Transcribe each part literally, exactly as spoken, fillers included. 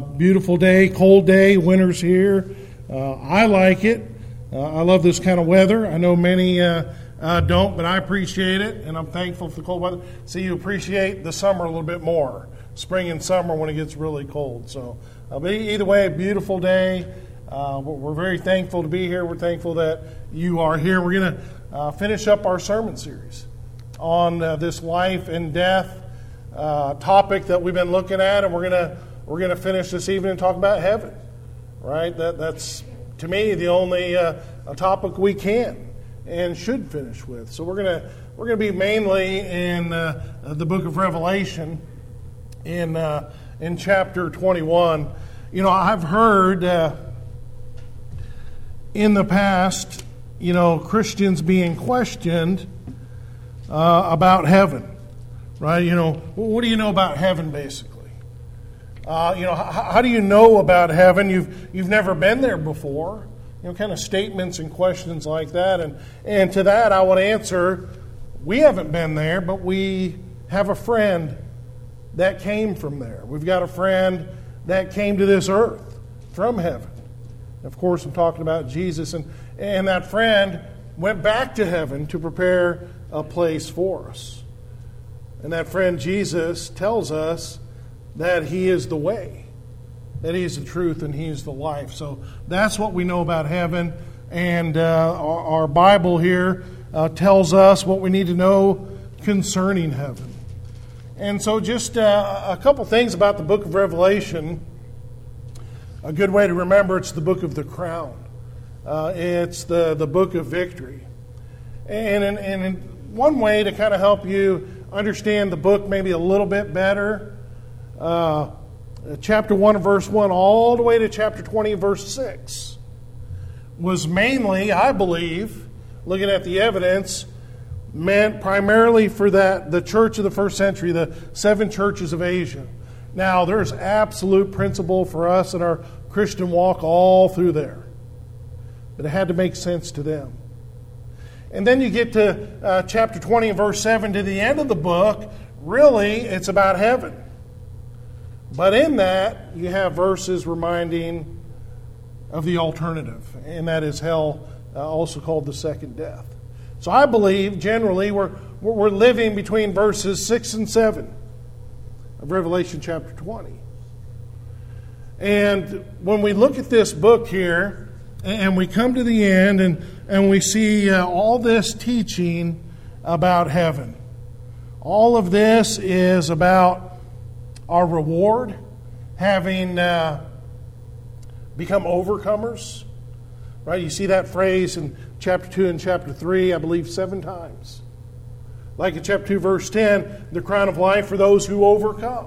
beautiful day, cold day, winter's here. Uh, I like it. Uh, I love this kind of weather. I know many uh, uh, don't, but I appreciate it, and I'm thankful for the cold weather. So you appreciate the summer a little bit more, spring and summer when it gets really cold. So uh, but either way, a beautiful day. Uh, we're very thankful to be here. We're thankful that you are here. We're going to uh, finish up our sermon series on uh, this life and death uh, topic that we've been looking at, and we're going to we're going to finish this evening and talk about heaven. Right? That that's to me the only uh, a topic we can and should finish with. So we're gonna we're gonna be mainly in uh, the book of Revelation in uh, in chapter twenty-one. You know, I've heard uh, in the past, you know, Christians being questioned uh, about heaven. Right? You know, what do you know about heaven, basically? Uh, you know, how, how do you know about heaven? You've you've never been there before. You know, kind of statements and questions like that. And and to that, I want to answer: we haven't been there, but we have a friend that came from there. We've got a friend that came to this earth from heaven. Of course, I'm talking about Jesus, and and that friend went back to heaven to prepare a place for us. And that friend Jesus tells us that He is the way, that He is the truth, and He is the life. So that's what we know about heaven. And uh, our, our Bible here uh, tells us what we need to know concerning heaven. And so just uh, a couple things about the book of Revelation. A good way to remember, it's the book of the crown. Uh, it's the, the book of victory. And in, and in one way to kind of help you understand the book maybe a little bit better, Uh, chapter one, verse one, all the way to chapter twenty, verse six, was mainly, I believe, looking at the evidence, meant primarily for that the church of the first century, the seven churches of Asia. Now, there's absolute principle for us in our Christian walk all through there, but it had to make sense to them. And then you get to uh, chapter twenty and verse seven, to the end of the book. Really, it's about heaven. But in that, you have verses reminding of the alternative, and that is hell, uh, also called the second death. So I believe, generally, we're, we're living between verses six and seven of Revelation chapter twenty. And when we look at this book here, and we come to the end, and, and we see uh, all this teaching about heaven. All of this is about our reward, having uh, become overcomers. Right? You see that phrase in chapter two and chapter three, I believe, seven times. Like in chapter two, verse ten, the crown of life for those who overcome.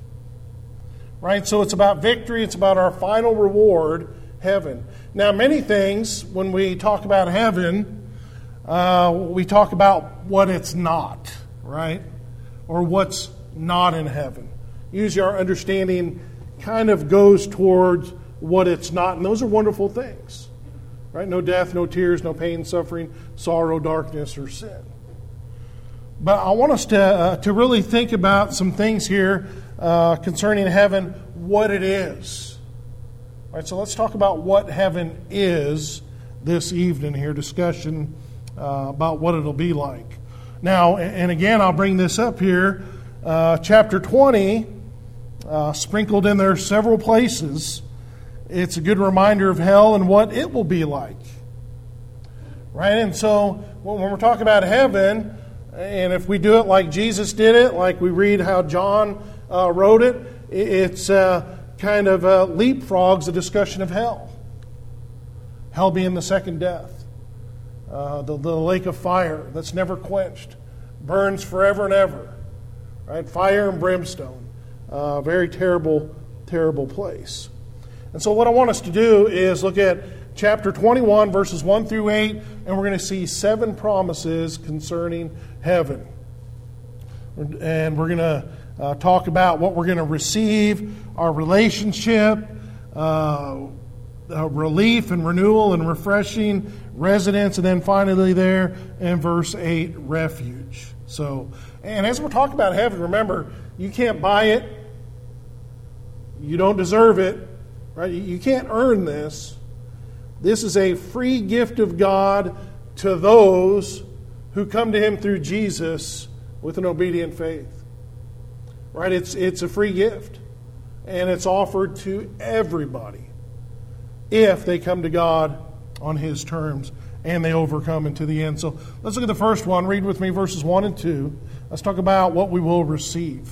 Right? So it's about victory. It's about our final reward, heaven. Now, many things, when we talk about heaven, uh, we talk about what it's not, right? Or what's not in heaven. Usually our understanding kind of goes towards what it's not. And those are wonderful things. Right? No death, no tears, no pain, suffering, sorrow, darkness, or sin. But I want us to, uh, to really think about some things here uh, concerning heaven, what it is. All right, so let's talk about what heaven is this evening here, discussion uh, about what it'll be like. Now, and again, I'll bring this up here, uh, chapter twenty, Uh, sprinkled in there several places. It's a good reminder of hell and what it will be like. Right? And so when we're talking about heaven, and if we do it like Jesus did it, like we read how John uh, wrote it, it's uh, kind of uh, leapfrogs a discussion of hell. Hell being the second death. Uh, the, the lake of fire that's never quenched. Burns forever and ever. Right? Fire and brimstone. Uh, very terrible, terrible place. And so what I want us to do is look at chapter twenty-one, verses one through eight, and we're going to see seven promises concerning heaven. And we're going to uh, talk about what we're going to receive, our relationship, uh, uh, relief and renewal and refreshing, residence, and then finally there in verse eight, refuge. So, and as we're talking about heaven, remember, you can't buy it. You don't deserve it, right? You can't earn this. This is a free gift of God to those who come to Him through Jesus with an obedient faith. Right? It's, it's a free gift. And it's offered to everybody if they come to God on His terms and they overcome into the end. So let's look at the first one. Read with me verses one and two. Let's talk about what we will receive.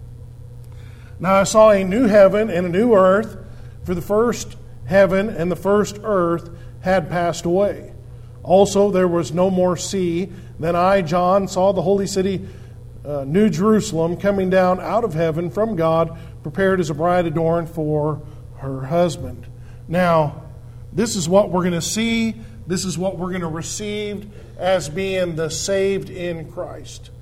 Now I saw a new heaven and a new earth, for the first heaven and the first earth had passed away. Also there was no more sea. Then I, John, saw the holy city, uh, New Jerusalem, coming down out of heaven from God, prepared as a bride adorned for her husband. Now, this is what we're going to see. This is what we're going to receive as being the saved in Christ.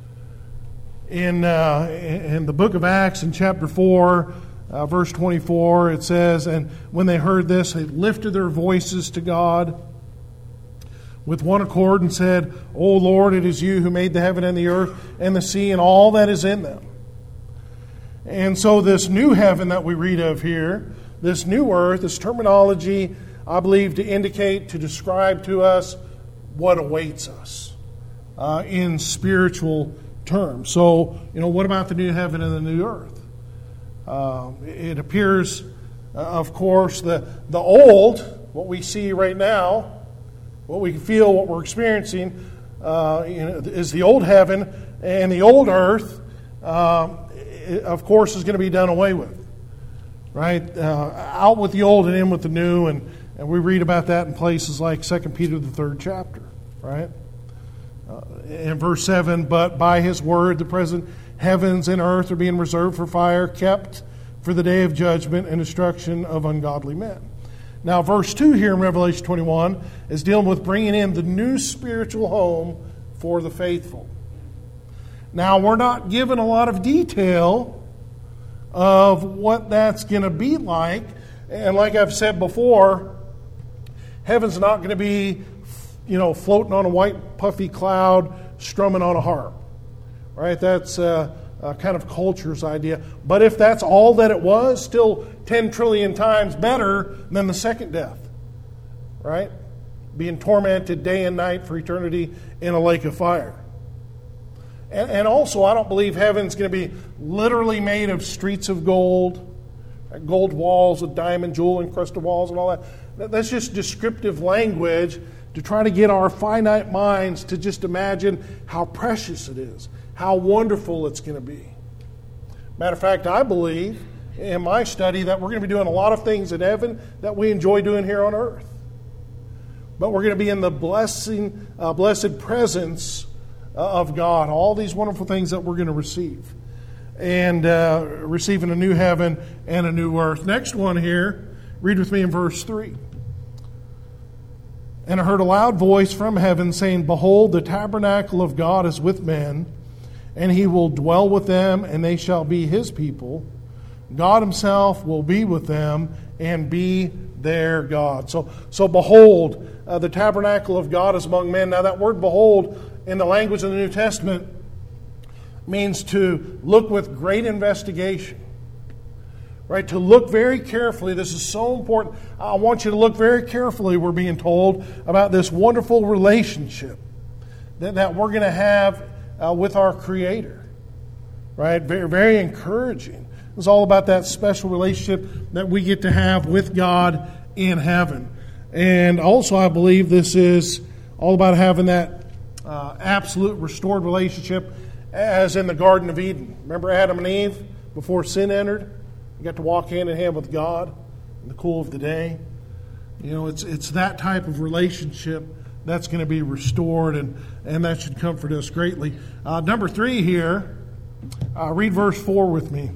In, uh, in the book of Acts, in chapter four, uh, verse twenty-four, it says, "And when they heard this, they lifted their voices to God with one accord and said, O Lord, it is you who made the heaven and the earth and the sea and all that is in them." And so this new heaven that we read of here, this new earth, this terminology, I believe, to indicate, to describe to us what awaits us uh, in spiritual terms. So, you know, what about the new heaven and the new earth? Uh, it appears, uh, of course, the, the old, what we see right now, what we feel, what we're experiencing, uh, you know, is the old heaven, and the old earth, um, of course, is going to be done away with, right? Uh, out with the old and in with the new, and, and we read about that in places like Second Peter, the third chapter, right? Uh, in verse seven, "But by His word the present heavens and earth are being reserved for fire, kept for the day of judgment and destruction of ungodly men." Now, verse two here in Revelation twenty-one is dealing with bringing in the new spiritual home for the faithful. Now, we're not given a lot of detail of what that's going to be like. And like I've said before, heaven's not going to be, you know, floating on a white puffy cloud, strumming on a harp. Right? That's uh, a kind of culture's idea. But if that's all that it was, still ten trillion times better than the second death. Right? Being tormented day and night for eternity in a lake of fire. And also, I don't believe heaven's going to be literally made of streets of gold, gold walls with diamond, jewel encrusted walls and all that. That's just descriptive language to try to get our finite minds to just imagine how precious it is, how wonderful it's going to be. Matter of fact, I believe in my study that we're going to be doing a lot of things in heaven that we enjoy doing here on earth. But we're going to be in the blessing, uh, blessed presence of God, all these wonderful things that we're going to receive, and uh, receiving a new heaven and a new earth. Next one here, read with me in verse three. "And I heard a loud voice from heaven saying, Behold, the tabernacle of God is with men, and He will dwell with them, and they shall be His people. God Himself will be with them and be their God." So, so behold, uh, the tabernacle of God is among men. Now that word behold in the language of the New Testament means to look with great investigation. Right? To look very carefully. This is so important. I want you to look very carefully, we're being told, about this wonderful relationship that, that we're going to have uh, with our Creator. Right? Very, very encouraging. It's all about that special relationship that we get to have with God in heaven. And also, I believe this is all about having that uh, absolute restored relationship as in the Garden of Eden. Remember Adam and Eve before sin entered? You got to walk hand in hand with God in the cool of the day. You know, it's it's that type of relationship that's going to be restored, and, and that should comfort us greatly. Uh, number three here, uh, read verse four with me.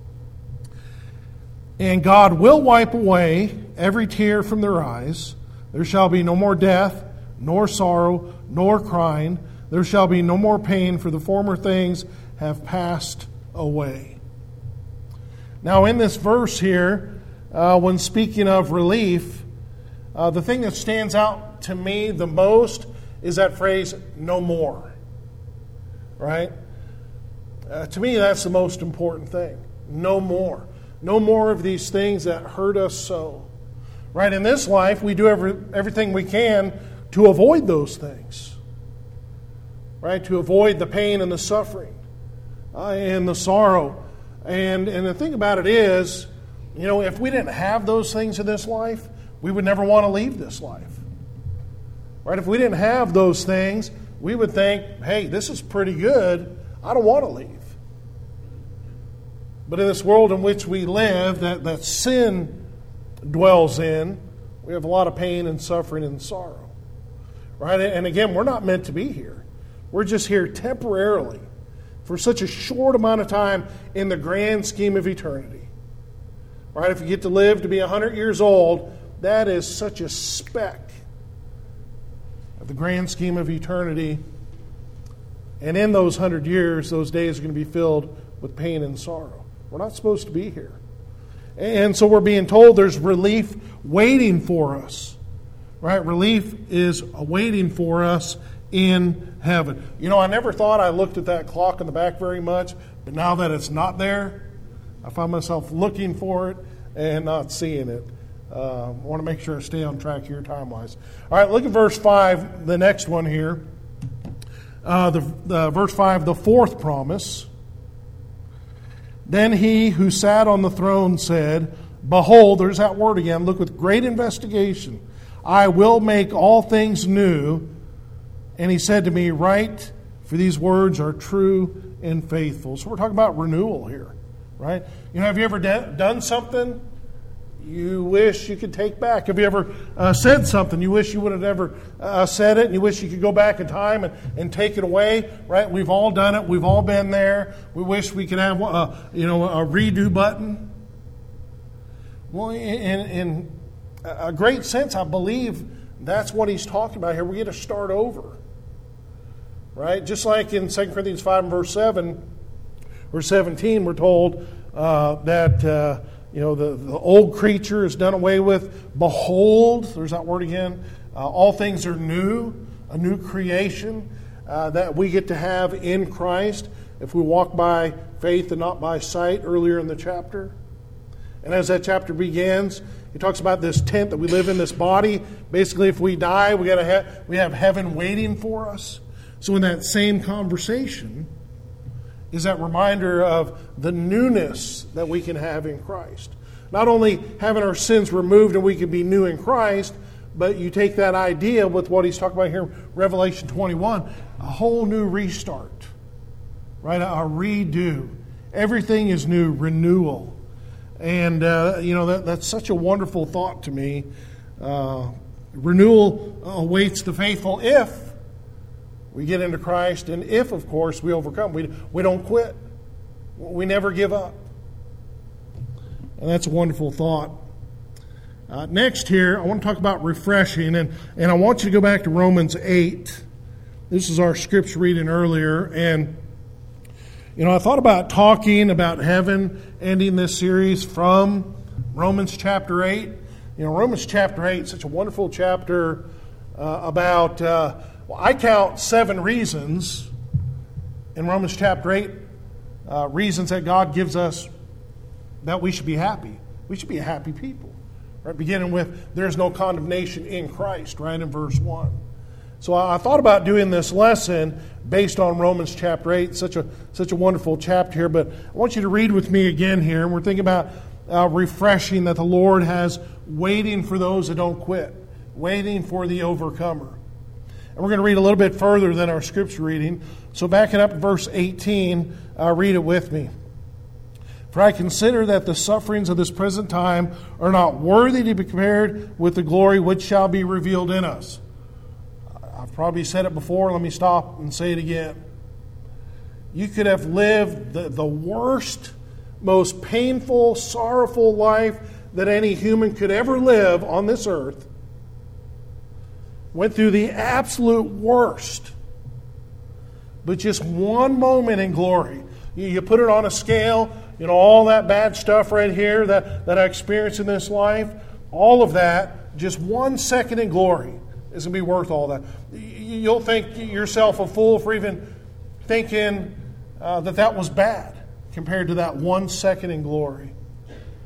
"And God will wipe away every tear from their eyes. There shall be no more death, nor sorrow, nor crying. There shall be no more pain, for the former things have passed away." Now, in this verse here, uh, when speaking of relief, uh, the thing that stands out to me the most is that phrase, "no more." Right? Uh, to me, that's the most important thing. No more. No more of these things that hurt us so. Right? In this life, we do every, everything we can to avoid those things. Right? To avoid the pain and the suffering uh, and the sorrow. And, and the thing about it is, you know, if we didn't have those things in this life, we would never want to leave this life. Right? If we didn't have those things, we would think, hey, this is pretty good. I don't want to leave. But in this world in which we live, that, that sin dwells in, we have a lot of pain and suffering and sorrow. Right? And again, we're not meant to be here. We're just here temporarily for such a short amount of time in the grand scheme of eternity. Right? If you get to live to be one hundred years old, that is such a speck of the grand scheme of eternity. And in those hundred years, those days are going to be filled with pain and sorrow. We're not supposed to be here. And so we're being told there's relief waiting for us. Right? Relief is waiting for us in heaven. You know, I never thought I looked at that clock in the back very much, but now that it's not there, I find myself looking for it and not seeing it. Uh, I want to make sure I stay on track here time-wise. All right, look at verse five, the next one here. Uh, the, the verse five, the fourth promise. Then he who sat on the throne said, behold, there's that word again, look with great investigation, I will make all things new. And he said to me, write, for these words are true and faithful. So we're talking about renewal here, right? You know, have you ever de- done something you wish you could take back? Have you ever uh, said something you wish you would have never uh, said it, and you wish you could go back in time and, and take it away? Right? We've all done it. We've all been there. We wish we could have a, you know, a redo button. Well, in, in a great sense, I believe that's what he's talking about here. We get to start over. Right? Just like in Second Corinthians five and verse seven or seventeen, we're told uh, that uh, you know the, the old creature is done away with. Behold, there's that word again. Uh, all things are new, a new creation uh, that we get to have in Christ if we walk by faith and not by sight. Earlier in the chapter, and as that chapter begins, he talks about this tent that we live in, this body. Basically, if we die, we got to have we have heaven waiting for us. So in that same conversation is that reminder of the newness that we can have in Christ. Not only having our sins removed and we can be new in Christ, but you take that idea with what he's talking about here, Revelation twenty-one, a whole new restart, right? A redo. Everything is new, renewal. And, uh, you know, that, that's such a wonderful thought to me. Uh, renewal awaits the faithful if we get into Christ, and if, of course, we overcome. We, we don't quit. We never give up. And that's a wonderful thought. Uh, next here, I want to talk about refreshing, and, and I want you to go back to Romans eight. This is our scripture reading earlier, and you know, I thought about talking about heaven, ending this series from Romans chapter eight. You know, Romans chapter eight is such a wonderful chapter uh, about... Uh, Well, I count seven reasons in Romans chapter eight, uh, reasons that God gives us that we should be happy. We should be a happy people. Right? Beginning with, there's no condemnation in Christ, right, in verse one. So I, I thought about doing this lesson based on Romans chapter eight, such a such a wonderful chapter here, but I want you to read with me again here, and we're thinking about uh, refreshing that the Lord has waiting for those that don't quit, waiting for the overcomer. And we're going to read a little bit further than our scripture reading. So backing up to verse eighteen, uh, read it with me. For I consider that the sufferings of this present time are not worthy to be compared with the glory which shall be revealed in us. I've probably said it before. Let me stop and say it again. You could have lived the, the worst, most painful, sorrowful life that any human could ever live on this earth. Went through the absolute worst. But just one moment in glory. You, you put it on a scale, you know, all that bad stuff right here that, that I experienced in this life, all of that, just one second in glory is going to be worth all that. You'll think yourself a fool for even thinking uh, that that was bad compared to that one second in glory.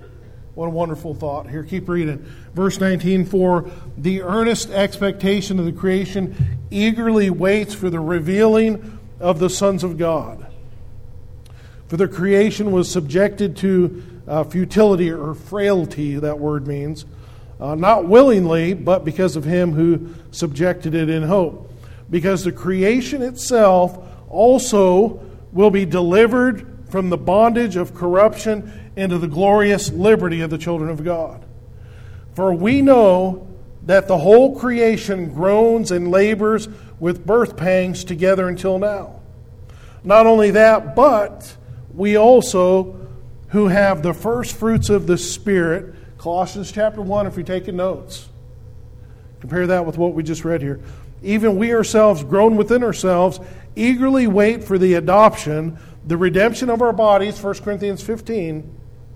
What a wonderful thought. Here, keep reading. Verse nineteen, for the earnest expectation of the creation eagerly waits for the revealing of the sons of God. For the creation was subjected to uh, futility or frailty, that word means, uh, not willingly, but because of him who subjected it in hope. Because the creation itself also will be delivered from the bondage of corruption into the glorious liberty of the children of God. For we know that the whole creation groans and labors with birth pangs together until now. Not only that, but we also who have the first fruits of the Spirit, Colossians chapter one, if you're taking notes. Compare that with what we just read here. Even we ourselves, groan within ourselves, eagerly wait for the adoption, the redemption of our bodies, First Corinthians fifteen.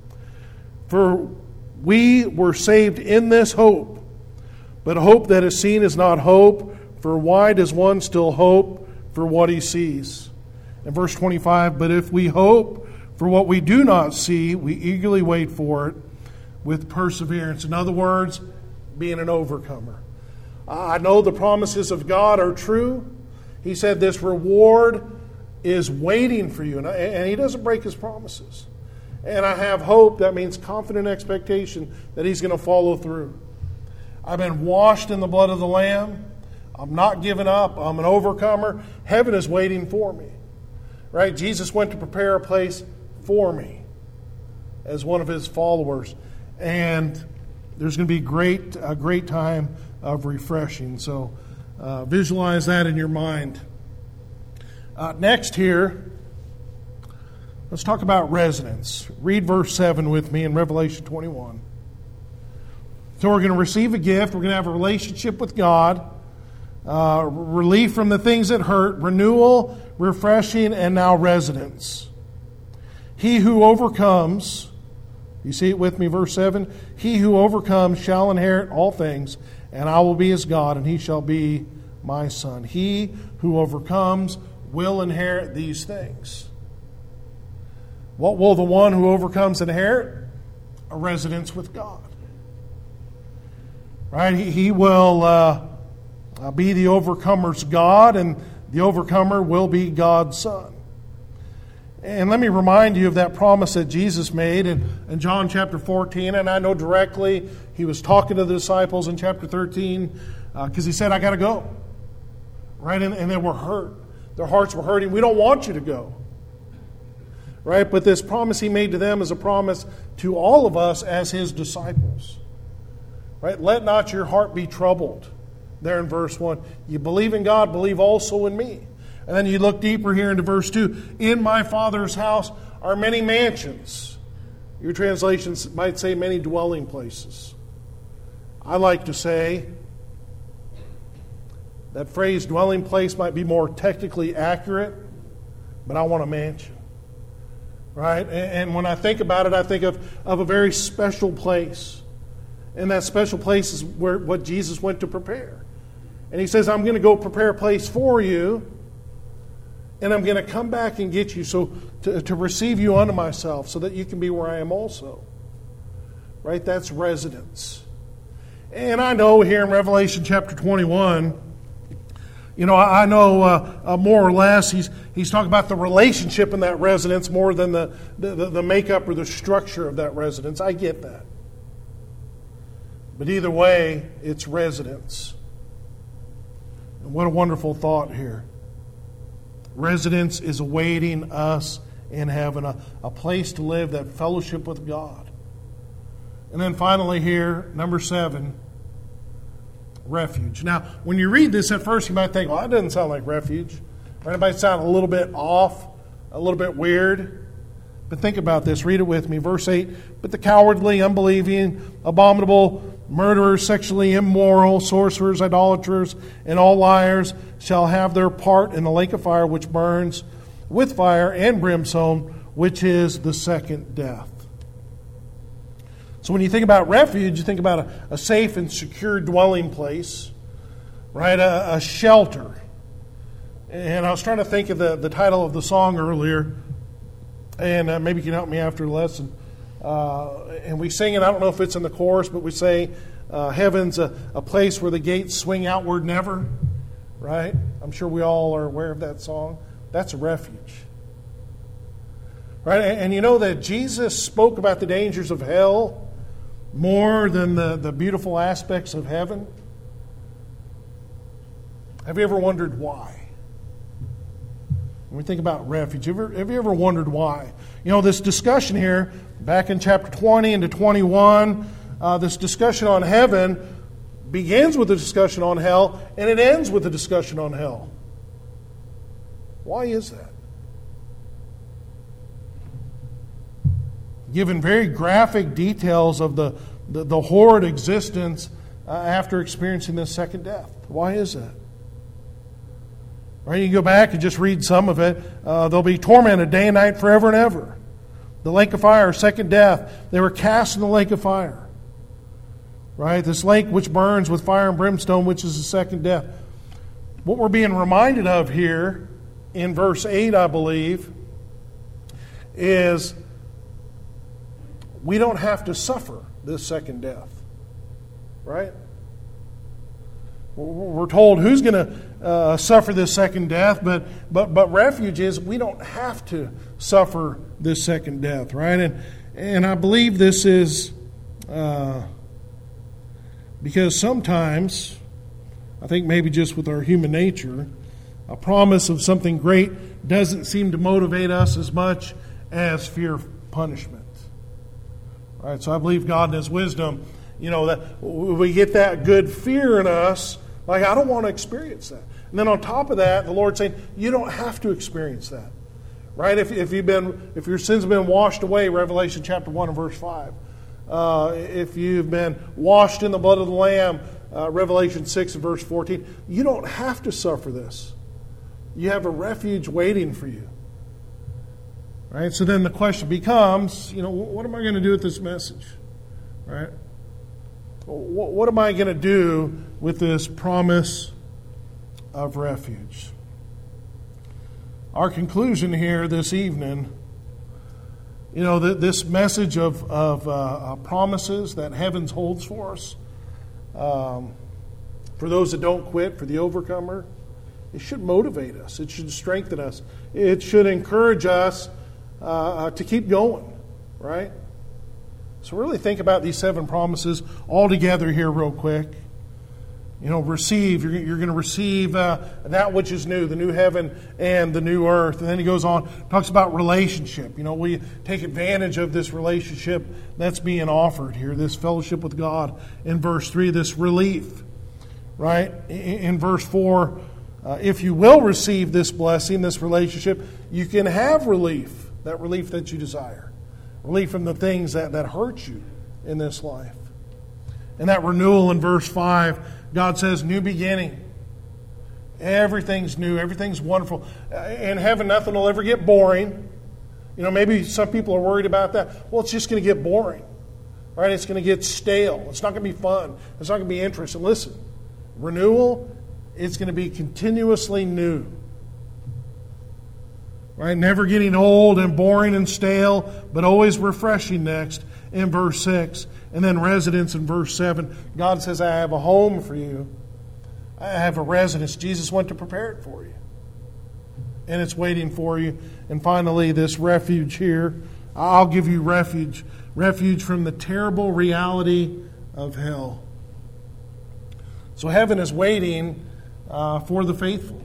For we were saved in this hope. But hope that is seen is not hope, for why does one still hope for what he sees? In verse twenty-five, but if we hope for what we do not see, we eagerly wait for it with perseverance. In other words, being an overcomer. I know the promises of God are true. He said this reward is waiting for you, and he doesn't break his promises. And I have hope. That means confident expectation that he's going to follow through. I've been washed in the blood of the Lamb. I'm not giving up. I'm an overcomer. Heaven is waiting for me. Right? Jesus went to prepare a place for me as one of his followers. And there's going to be great, a great time of refreshing. So uh, visualize that in your mind. Uh, next here, let's talk about residence. Read verse seven with me in Revelation twenty-one. So we're going to receive a gift. We're going to have a relationship with God. Uh, relief from the things that hurt. Renewal, refreshing, and now residence. He who overcomes, you see it with me, verse seven. He who overcomes shall inherit all things, and I will be his God, and he shall be my son. He who overcomes will inherit these things. What will the one who overcomes inherit? A residence with God. Right? He, he will uh, be the overcomer's God, and the overcomer will be God's son. And let me remind you of that promise that Jesus made in, in John chapter fourteen. And I know directly he was talking to the disciples in chapter thirteen because uh, he said, I got to go. Right? And, and they were hurt. Their hearts were hurting. We don't want you to go. Right? But this promise he made to them is a promise to all of us as his disciples. Right? Let not your heart be troubled. There in verse one. You believe in God, believe also in me. And then you look deeper here into verse two. In my Father's house are many mansions. Your translations might say many dwelling places. I like to say that phrase dwelling place might be more technically accurate, but I want a mansion. Right? And when I think about it, I think of, of a very special place. And that special place is where what Jesus went to prepare. And he says, I'm going to go prepare a place for you, and I'm going to come back and get you so to, to receive you unto myself so that you can be where I am also. Right? That's residence. And I know here in Revelation chapter twenty-one, you know, I know uh, uh, more or less he's he's talking about the relationship in that residence more than the, the, the makeup or the structure of that residence. I get that. But either way, it's residence. And what a wonderful thought here. Residence is awaiting us in heaven, a, a place to live, that fellowship with God. And then finally here, number seven, refuge. Now, when you read this at first, you might think, well, that doesn't sound like refuge. Or it might sound a little bit off, a little bit weird. But think about this. Read it with me. Verse eight, but the cowardly, unbelieving, abominable, murderers, sexually immoral, sorcerers, idolaters, and all liars shall have their part in the lake of fire which burns with fire and brimstone, which is the second death. So when you think about refuge, you think about a, a safe and secure dwelling place, right? A, a shelter. And I was trying to think of the, the title of the song earlier, and uh, maybe you can help me after the lesson. Uh, and we sing it, I don't know if it's in the chorus, but we say, uh, heaven's a, a place where the gates swing outward never, right? I'm sure we all are aware of that song. That's a refuge. Right? And, and you know that Jesus spoke about the dangers of hell more than the, the beautiful aspects of heaven. Have you ever wondered why? When we think about refuge, have you ever, have you ever wondered why? You know, this discussion here, back in chapter twenty into twenty-one, uh, this discussion on heaven begins with a discussion on hell, and it ends with a discussion on hell. Why is that? Given very graphic details of the, the, the horrid existence uh, after experiencing this second death. Why is that? Right, you can go back and just read some of it. Uh, they'll be tormented day and night forever and ever. The lake of fire, second death. They were cast in the lake of fire. Right, this lake which burns with fire and brimstone, which is the second death. What we're being reminded of here in verse eight, I believe, is we don't have to suffer this second death. Right? We're told who's going to uh, suffer this second death, but, but but refuge is we don't have to suffer this second death, right? And and I believe this is uh, because sometimes, I think maybe just with our human nature, a promise of something great doesn't seem to motivate us as much as fear of punishment. All right, so I believe God in His wisdom, you know, that we get that good fear in us. Like, I don't want to experience that. And then on top of that, the Lord's saying, you don't have to experience that. Right? If, if you've been, if your sins have been washed away, Revelation chapter one and verse five. Uh, if you've been washed in the blood of the Lamb, uh, Revelation six and verse fourteen. You don't have to suffer this. You have a refuge waiting for you. Right? So then the question becomes, you know, what am I going to do with this message? Right? What am I going to do with this promise of refuge? Our conclusion here this evening, you know, this message of, of uh, promises that heaven holds for us, um, for those that don't quit, for the overcomer, it should motivate us. It should strengthen us. It should encourage us uh, to keep going, right? So really think about these seven promises all together here real quick. You know, receive. You're, you're going to receive uh, that which is new, the new heaven and the new earth. And then he goes on, talks about relationship. You know, we take advantage of this relationship that's being offered here, this fellowship with God. In verse three, this relief, right? In, in verse four, uh, if you will receive this blessing, this relationship, you can have relief, that relief that you desire. Relief from the things that, that hurt you in this life. And that renewal in verse five, God says, new beginning. Everything's new. Everything's wonderful. In heaven, nothing will ever get boring. You know, maybe some people are worried about that. Well, it's just going to get boring. Right? It's going to get stale. It's not going to be fun. It's not going to be interesting. Listen, renewal, it's going to be continuously new. Right? Never getting old and boring and stale, but always refreshing next in verse six. And then residence in verse seven. God says, I have a home for you. I have a residence. Jesus went to prepare it for you. And it's waiting for you. And finally, this refuge here. I'll give you refuge. Refuge from the terrible reality of hell. So heaven is waiting uh, for the faithful.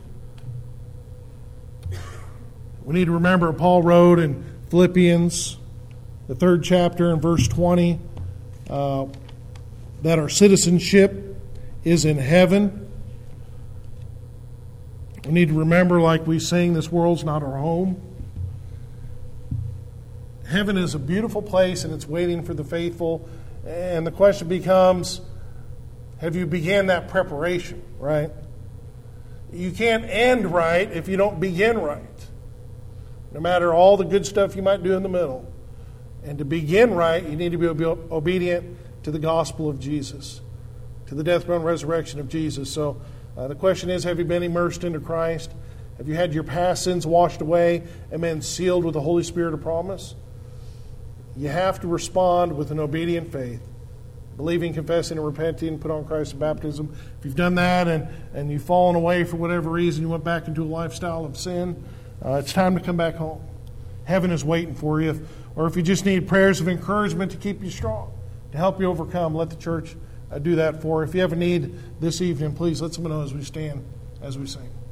We need to remember Paul wrote in Philippians, the third chapter, and verse twenty, uh, that our citizenship is in heaven. We need to remember, like we sing, this world's not our home. Heaven is a beautiful place, and it's waiting for the faithful. And the question becomes, have you began that preparation, right? You can't end right if you don't begin right. No matter all the good stuff you might do in the middle. And to begin right, you need to be obedient to the gospel of Jesus, to the death, burial, and resurrection of Jesus. So uh, the question is, have you been immersed into Christ? Have you had your past sins washed away and been sealed with the Holy Spirit of promise? You have to respond with an obedient faith. Believing, confessing, and repenting, put on Christ in baptism. If you've done that and, and you've fallen away for whatever reason, you went back into a lifestyle of sin, uh, it's time to come back home. Heaven is waiting for you. Or if you just need prayers of encouragement to keep you strong, to help you overcome, let the church uh, do that for you. If you have a need this evening, please let someone know as we stand, as we sing.